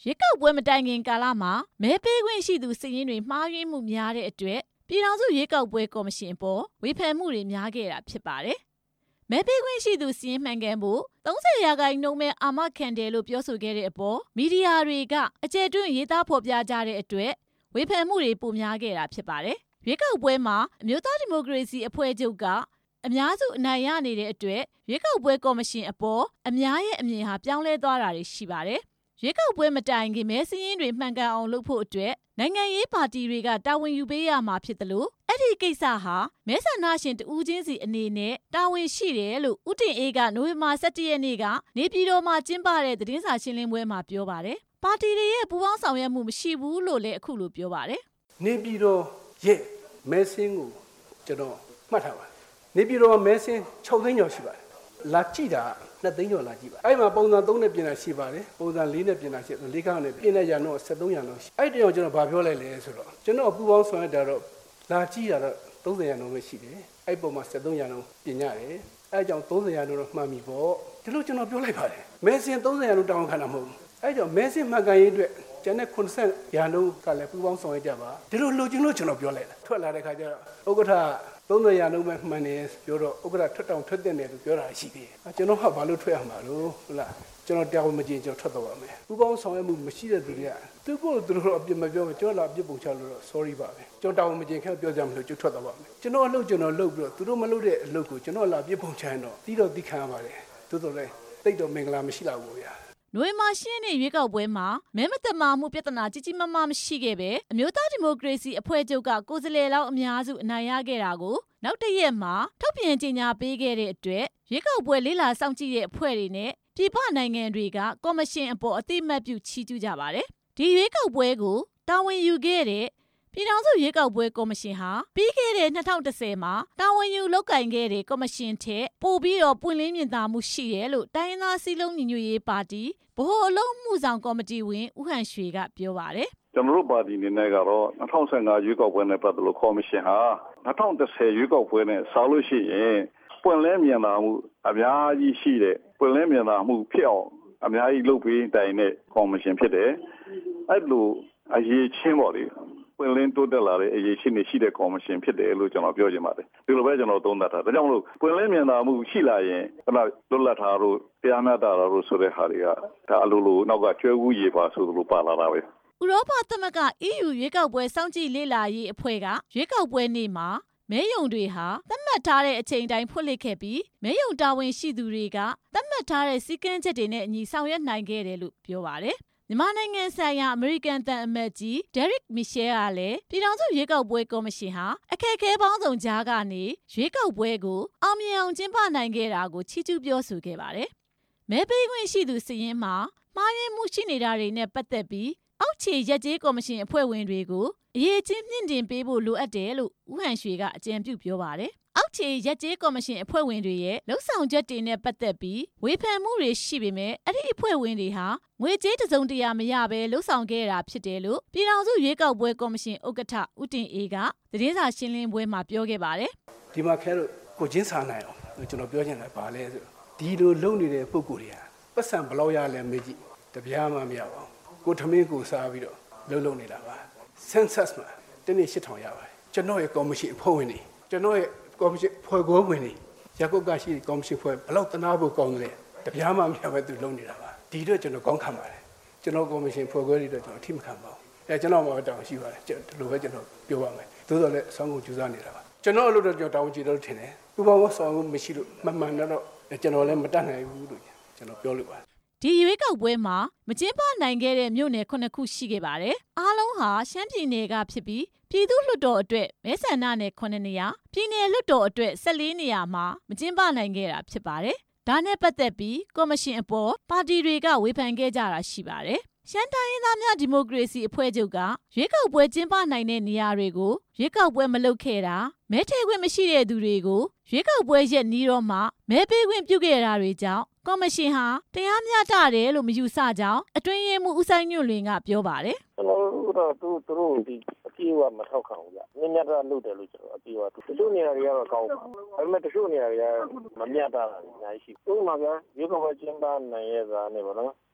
ရွေးကောက်ပွဲမတိုင်ခင်ကာလမှာမဲပေးခွင့်ရှိသူစာရင်းတွေမှားယွင်းမှုများတဲ့အတွက်ပြည်ထောင်စုရွေးကောက်ပွဲကော်မရှင်အပေါ်ဝေဖန်မှုတွေများခဲ့တာဖြစ်ပါတယ်။မဲပေးခွင့်ရှိသူစာရင်းမှန်ကန်ဖို့30%ပဲအာမခံတယ်လို့ပြောဆိုခဲ့တဲ့အပေါ်မီဒီယာတွေကအကျယ်တွင်းရေးသားဖော်ပြကြတဲ့အတွက်ဝေဖန်မှုတွေပိုများခဲ့တာဖြစ်ပါတယ်။ရွေးကောက်ပွဲမှာအမျိုးသားဒီမိုကရေစီအဖွဲ့ချုပ်ကအများစုအနိုင်ရနေတဲ့အတွက်ရွေးကောက်ပွဲကော်မရှင်အပေါ်အများရဲ့အမြင်ဟာပြောင်းလဲသွားတာတွေရှိပါတယ်။ရွေးကောက်ပွဲမတိုင်ခင်မဲစာရင်းတွေမှန်ကန်အောင်လုပ်ဖို့အတွက်နိုင်ငံရေးပါတီတွေကတာဝန်ယူပေးရမှာဖြစ်တယ်လို့အဲ့ဒီကိစ္စဟာမဲဆန္ဒရှင်တဦးချင်းစီအနေနဲ့တာဝန်ရှိတယ်လို့ဦးတင်အေးကနိုဝင်ဘာ17ရက်နေ့ကနေပြည်တော်မှာကျင်းပတဲ့သတင်းစာရှင်းလင်းပွဲမှာပြောပါတယ်။ပါတီတွေရဲ့ပူးပေါင်းဆောင်ရွက်မှုမရှိဘူးလို့လည်းအခုလိုပြောပါတယ်။နေပြည်တော်ရဲ့မဲစင်းကိုကျွန်တော်မှတ်ထားပါနေပြည်တော်မဲစင်း6သိန်းကျော်ရှိပါတယ်လာကြည့်တာ2သိန်းကျော်လာကြည့်ပါအဲ့မှာပုံစံ3နဲ့ပြင်တာရှိပါတယ်ပုံစံ4နဲ့ပြင်တာရှိတယ်4ခါနဲ့ပြင်တဲ့ရံတော့73ရံတော့အဲ့တယောက်ကျွန်တော်ဗာပြောလိုက်လဲဆိုတော့ကျွန်တော်ပူပေါင်းဆောင်ရတာတော့လာကြည့်တာတော့30ရံတော့ပဲရှိတယ်အဲ့ပုံမှာ73ရံတော့ပြင်ရတယ်အဲ့ကြောင့်30ရံတော့မှန်ပြီပေါ့ဒီလိုကျွန်တော်ပြောလိုက်ပါတယ်မဲစင်း30ရံတော့တောင်းခံတာမဟုတ်ဘူးအဲ့ကြောင့်မဲစင်းမှန်ကန်ရေးအတွက်ကျန်တဲ့90ရာနှုန်းကလည်းပူပေါင်းဆောင်ရကြပါဒီလိုလိုချင်လို့ကျွန်တော်ပြောလိုက်တာထွက်လာတဲ့ခါကျတော့ဥက္ကဋ္ဌ30ရာနှုန်းပဲမှန်တယ်ပြောတော့ဥက္ကဋ္ဌထွက်တောင်ထွက်တဲ့တယ်လို့ပြောတာရှိသေးတယ်ကျွန်တော်ကဘာလို့ထွက်ရမှာလို့ဟုတ်လားကျွန်တော်တရားဝင်မကျင်ကျွန်တော်ထွက်တော့ပါမယ်ပူပေါင်းဆောင်ရွက်မှုမရှိတဲ့သူတွေကသူ့ကိုသူတို့အပြစ်မပြောဘူးကျွန်တော်လာအပြစ်ပုံချလို့တော့ sorry ပါပဲကျွန်တော်တရားဝင်မကျင်ခဲ့ပြောကြမလို့ကျွန်တော်ထွက်တော့ပါမယ်ကျွန်တော်အလုပ်ကျွန်တော်လုပ်ပြီးတော့သူတို့မလုပ်တဲ့အလုပ်ကိုကျွန်တော်လာအပြစ်ပုံချရင်တော့တီးတော့တီးခံရပါတယ်သို့တော်လည်းတိတ်တော့မင်္ဂလာမရှိလာဘူးဗျာနိုဝင်ဘာ10ရက်နေ့ရွေးကောက်ပွဲမှာမဲမတမာမှုပြဿနာကြီးကြီးမားမားမရှိခဲ့ပဲအမျိုးသားဒီမိုကရေစီအဖွဲ့ချုပ်ကကိုယ်စားလှယ်လောင်းအများစုအနိုင်ရခဲ့တာကိုနောက်တစ်ရက်မှာထုတ်ပြန်ကြေညာပေးခဲ့တဲ့အတွက်ရွေးကောက်ပွဲလေးလာစောင့်ကြည့်တဲ့အဖွဲ့တွေနဲ့ပြည်ပနိုင်ငံတွေကကော်မရှင်အပေါ်အသိအမှတ်ပြုချီးကျူးကြပါတယ်။ဒီရွေးကောက်ပွဲကိုတာဝန်ယူခဲ့တဲ့ပြည်ထောင်စုရွေးကောက်ပွဲကော်မရှင်ဟာပြီးခဲ့တဲ့2010မှာတာဝန်ယူလုပ်ကင်ခဲ့တဲ့ကော်မရှင်ထက်ပိုပြီးတော့ပွင့်လင်းမြင်သာမှုရှိတယ်လို့တိုင်းရင်းသားစည်းလုံးညီညွတ်ရေးပါတီဗဟိုအလုံးမှုဆောင်ကော်မတီဝင်ဦးဟန်ရွှေကပြောပါတယ်။ကျွန်တော်တို့ပါတီအနေနဲ့ကတော့2015ရွေးကောက်ပွဲနဲ့ပတ်သက်လို့ကော်မရှင်ဟာ2010ရွေးကောက်ပွဲနဲ့ဆောက်လို့ရှိရင်ပွင့်လင်းမြင်သာမှုအများကြီးရှိတဲ့ပွင့်လင်းမြင်သာမှုဖြစ်အောင်အများကြီးလုပ်ပေးတိုင်တဲ့ကော်မရှင်ဖြစ်တယ်။အဲ့လိုအရေးချင်းပေါ့လေပွင့်လင်းတိုးတက်လာတဲ့အရေးချင်းတွေရှိတဲ့ကော်မရှင်ဖြစ်တယ်လို့ကျွန်တော်ပြောချင်ပါတယ်ဒီလိုပဲကျွန်တော်သုံးသပ်တာဒါကြောင့်မလို့ပွင့်လင်းမြင်သာမှုရှိလာရင်လွတ်လပ်တာတို့တရားမျှတတာတို့ဆိုတဲ့ဟာတွေကဒါအလိုလိုနောက်ကကျွဲကူးရေပါဆိုလိုပါလာတာပဲဥရောပသမဂ္ဂ EU ရွေးကောက်ပွဲစောင့်ကြည့်လေ့လာရေးအဖွဲ့ကရွေးကောက်ပွဲနေ့မှာမဲယုံတွေဟာသတ်မှတ်ထားတဲ့အချိန်တိုင်းဖွင့်လှစ်ခဲ့ပြီးမဲယုံတာဝန်ရှိသူတွေကသတ်မှတ်ထားတဲ့စည်းကမ်းချက်တွေနဲ့အညီဆောင်ရွက်နိုင်ခဲ့တယ်လို့ပြောပါတယ်မြန်မာနိုင်ငံဆိုင်ရာအမေရိကန်သံအမတ်ကြီးဒဲရစ်မီရှဲကလည်းပြည်ထောင်စုရွေးကောက်ပွဲကော်မရှင်ဟာအခက်အခဲပေါင်းစုံကြားကနေရွေးကောက်ပွဲကိုအောင်မြင်အောင်ကျင်းပနိုင်ခဲ့တာကိုချီးကျူးပြောဆိုခဲ့ပါတယ်။မဲပေးခွင့်ရှိသူစာရင်းမှာမှားယွင်းမှုရှိနေတာတွေနဲ့ပတ်သက်ပြီးအောက်ခြေရက်ကျေးကော်မရှင်အဖွဲ့ဝင်တွေကိုအရေးချင်းမြင့်တင်ပေးဖို့လိုအပ်တယ်လို့ဦးဟန်ရွှေကအကြံပြုပြောပါတယ်။အောက်ခြေရက်ကျေးကော်မရှင်အဖွဲ့ဝင်တွေရဲ့လှုပ်ဆောင်ချက်တွေနဲ့ပတ်သက်ပြီးဝေဖန်မှုတွေရှိပေမဲ့အဲ့ဒီအဖွဲ့ဝင်တွေဟာငွေကြေးတစုံတရာမရဘဲလှုပ်ဆောင်ခဲ့တာဖြစ်တယ်လို့ပြည်ထောင်စုရွေးကောက်ပွဲကော်မရှင်ဥက္ကဋ္ဌဦးတင်အေးကသတင်းစာရှင်းလင်းပွဲမှာပြောခဲ့ပါတယ်။ဒီမှာခဲလို့ကိုချင်းစာနိုင်အောင်ကျွန်တော်ပြောချင်တယ်ဗာလဲဆိုဒီလိုလုံနေတဲ့ပုံကိုယ်တွေကပတ်စံဘလောက်ရလဲမေးကြည့်တပြားမှမရပါဘူးကိုထမင်းကိုစားပြီးတော့လုံနေတာပါ census မှာတနေ့8000ရပါတယ်ကျွန်တော်ရဲ့ကော်မရှင်အဖွဲ့ဝင်တွေကျွန်တော်ရဲ့ကော်မရှင်ဖွဲ့ခွဲဝင်တွေရကုတ်ကရှိကော်မရှင်ဖွဲ့ဘလောက်တနာဖို့ကောင်းတယ်တပြားမှမရပဲသူလုံနေတာပါဒီတော့ကျွန်တော်ကောင်းခံပါတယ်ကျွန်တော်ကော်မရှင်ဖွဲ့ခွဲတွေတော့ကျွန်တော်အထိမခံပါဘူးကျွန်တော်မှတောင်းရှိပါတယ်ဒီလိုပဲကျွန်တော်ပြောပါမယ်သို့တော်လည်းအဆောင်ကိုကြိုးစားနေတာပါကျွန်တော်လို့တော့ကျွန်တော်တောင်းကြည့်တော့ထင်တယ်ဥပမာဆောင်ကိုမရှိလို့မှန်မှန်တော့ကျွန်တော်လည်းမတတ်နိုင်ဘူးလို့ကျွန်တော်ပြောလို့ပါတယ်ဒီရွေးကောက်ပွဲမှာမကျင်းပနိုင်ခဲ့တဲ့မြို့နယ်9ခုရှိခဲ့ပါတယ်။အားလုံးဟာရှမ်းပြည်နယ်ကဖြစ်ပြီးပြည်သူ့လွှတ်တော်အတွက်မဲဆန္ဒနယ်9နေရာပြည်နယ်လွှတ်တော်အတွက်14နေရာမှာမကျင်းပနိုင်ခဲ့တာဖြစ်ပါတယ်။ဒါနဲ့ပတ်သက်ပြီးကော်မရှင်အပေါ်ပါတီတွေကဝေဖန်ခဲ့ကြတာရှိပါတယ်။ရှမ်းတိုင်းရင်းသားများဒီမိုကရေစီအဖွဲ့ချုပ်ကရွေးကောက်ပွဲကျင်းပနိုင်တဲ့နေရာတွေကိုရွေးကောက်ပွဲမလုပ်ခဲ့တာမဲထည့်ခွင့်မရှိတဲ့သူတွေကိုရွေးကောက်ပွဲရက်နီးတော့မှမဲပေးခွင့်ပြုခဲ့တာတွေကြောင့်ကော်မရှင်ဟာတရားမျှတတယ်လို့မယူဆကြောင်းအတွင်းရေးမှူးဦးဆိုင်ညွန့်လွင်ကပြောပါတယ်။ကျွန်တော်တို့သူတို့ဒီအပြေးကမထောက်ခံဘူးဗျ။မျှတလုပ်တယ်လို့ကျွန်တော်အပြေးကတချို့နေရာတွေကတော့ကောင်းပါဘူး။ဒါပေမဲ့တချို့နေရာတွေကမမျှတတာအများကြီးရှိ။ဥပမာကရွေးကောက်ပွဲကျင်းပနိုင်ရဲ့သားနဲ့ပေါ့နော်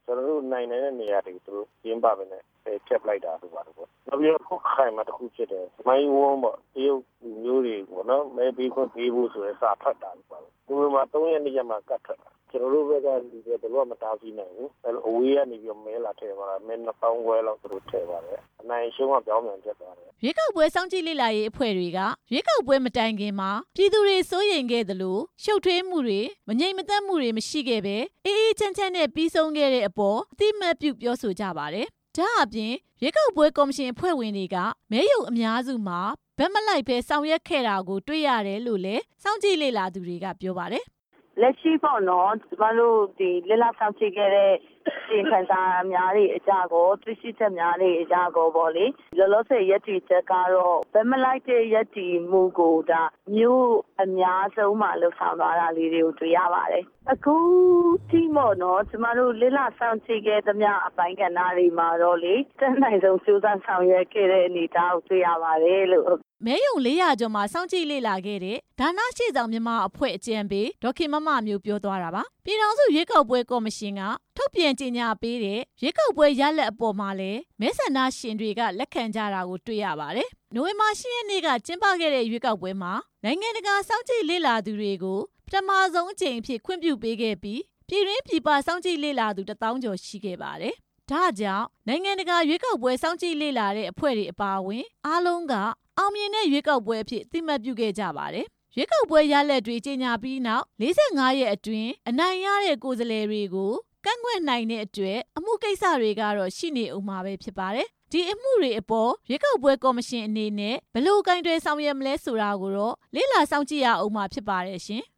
ကျွန်တော်တို့နိုင်နေတဲ့နေရာတွေသူတို့ကျင်းပပဲနဲ့ဖြတ်လိုက်တာတို့ပါတော့နောက်ပြီးတော့ခိုင်မှာတစ်ခုဖြစ်တယ်မိုင်းဝန်းပေါ့တရုတ်မျိုးတွေပေါ့နော်မဲပေးခွင့်ပေးဖို့ဆိုရင်စာဖတ်တာလို့ပါဒီမှာ3ရက်နေ့ကျမှကတ်ထွက်တာကျွန်တော်တို့ဘက်ကလူတွေတော့မတားဆီးနိုင်ဘူးအဲလိုအဝေးကနေပြီးမဲလာထည့်ပါလားမဲ2000ခွဲလောက်သူတို့ထည့်ပါတယ်အနိုင်ရှုံးကပြောင်းပြန်တက်သွားတယ်ရွေးကောက်ပွဲစောင့်ကြည့်လေ့လာရေးအဖွဲ့တွေကရွေးကောက်ပွဲမတိုင်ခင်မှာပြည်သူတွေစိုးရိမ်ခဲ့သလိုရှုပ်ထွေးမှုတွေမငြိမ်မသက်မှုတွေမရှိခဲ့ပဲအေးအေးချမ်းချမ်းနဲ့ပြီးဆုံးခဲ့တဲ့အပေါ်အတိမတ်ပြုပြောဆိုကြပါတယ်ဒါအပြင်ရွေးကောက်ပွဲကော်မရှင်အဖွဲ့ဝင်တွေကမဲရုံအများစုမှာဗတ်မလိုက်ပဲဆောင်ရွက်ခဲ့တာကိုတွေ့ရတယ်လို့လည်းစောင့်ကြည့်လေ့လာသူတွေကပြောပါတယ်လက်ရှိပေါ့နော်ကျမတို့ဒီလက်လာဆောင်ကြည့်ခဲ့တဲ့ဒီခံစားများတွေအကြကိုတွေ့ရှိချက်များတွေအကြကိုပေါ့လေလောလောဆယ်ရက်တီချက်ကတော့ဗတ်မလိုက်တဲ့ရက်တီမှုကိုဒါမျိုးအများဆုံးမှလှုပ်ဆောင်သွားတာလေးတွေကိုတွေ့ရပါတယ်အခုဒီမို့နော်ကျမတို့လက်လာဆောင်ကြည့်ခဲ့သမျှအပိုင်းကဏ္ဍတွေမှာတော့လေတန်းနိုင်ဆုံးစူးစမ်းဆောင်ရွက်ခဲ့တဲ့အနေအထားကိုတွေ့ရပါတယ်လို့မဲယုံ400ကျော်မှာစောင့်ကြည့်လေ့လာခဲ့တဲ့ဒါနရှေ့ဆောင်မြန်မာအဖွဲ့အကြံပေးဒေါက်ခင်မမမျိုးပြောသွားတာပါပြည်ထောင်စုရွေးကောက်ပွဲကော်မရှင်ကထုတ်ပြန်ကြေညာပေးတဲ့ရွေးကောက်ပွဲရလဒ်အပေါ်မှာလည်းမဲဆန္ဒရှင်တွေကလက်ခံကြတာကိုတွေ့ရပါတယ်နိုဝင်ဘာ10 ရက်နေ့ကကျင်းပခဲ့တဲ့ရွေးကောက်ပွဲမှာနိုင်ငံတကာစောင့်ကြည့်လေ့လာသူတွေကိုပထမဆုံးအကြိမ်အဖြစ်ခွင့်ပြုပေးခဲ့ပြီးပြည်တွင်းပြည်ပစောင့်ကြည့်လေ့လာသူ1000ကျော်ရှိခဲ့ပါတယ်ဒါကြောင့်နိုင်ငံတကာရွေးကောက်ပွဲစောင့်ကြည့်လေ့လာတဲ့အဖွဲ့တွေအပါအဝင်အားလုံးကအောင်မြင်တဲ့ရွေးကောက်ပွဲအဖြစ်အသိမှတ်ပြုခဲ့ကြပါတယ်။ရွေးကောက်ပွဲရလဒ်တွေကြေညာပြီးနောက်45ရက်အတွင်းအနိုင်ရတဲ့ကိုယ်စားလှယ်တွေကိုကန့်ကွက်နိုင်တဲ့အတွက်အမှုကိစ္စတွေကတော့ရှိနေဦးမှာပဲဖြစ်ပါတယ်။ဒီအမှုတွေအပေါ်ရွေးကောက်ပွဲကော်မရှင်အနေနဲ့ဘယ်လိုကင်တွယ်ဆောင်ရွက်မလဲဆိုတာကိုတော့လေ့လာစောင့်ကြည့်ရအောင်မှာဖြစ်ပါတယ်ရှင်။